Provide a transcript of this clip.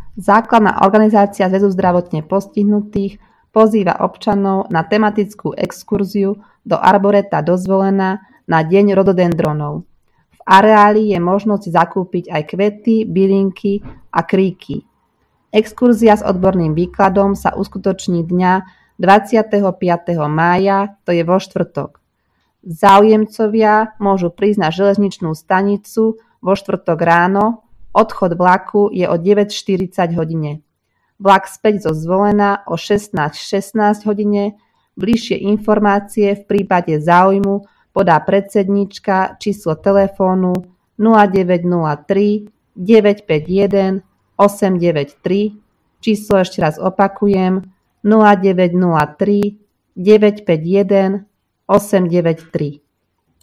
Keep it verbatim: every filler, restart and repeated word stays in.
Základná organizácia Zväzu zdravotne postihnutých pozýva občanov na tematickú exkurziu do arboreta Dozvolená na deň rododendronov. V areáli je možnosť zakúpiť aj kvety, bylinky a kríky. Exkurzia s odborným výkladom sa uskutoční dňa dvadsiateho piateho mája, to je vo štvrtok. Záujemcovia môžu prísť na železničnú stanicu vo štvrtok ráno, odchod vlaku je o deväť štyridsať hodine. Vlak späť zo Zvolená o šestnásť šestnásť hodine. Bližšie informácie v prípade záujmu podá predsedníčka číslo telefónu nula deväť nula tri deväť päť jeden osem deväť tri, číslo ešte raz opakujem nula deväť nula tri deväť päť jeden osem deväť tri.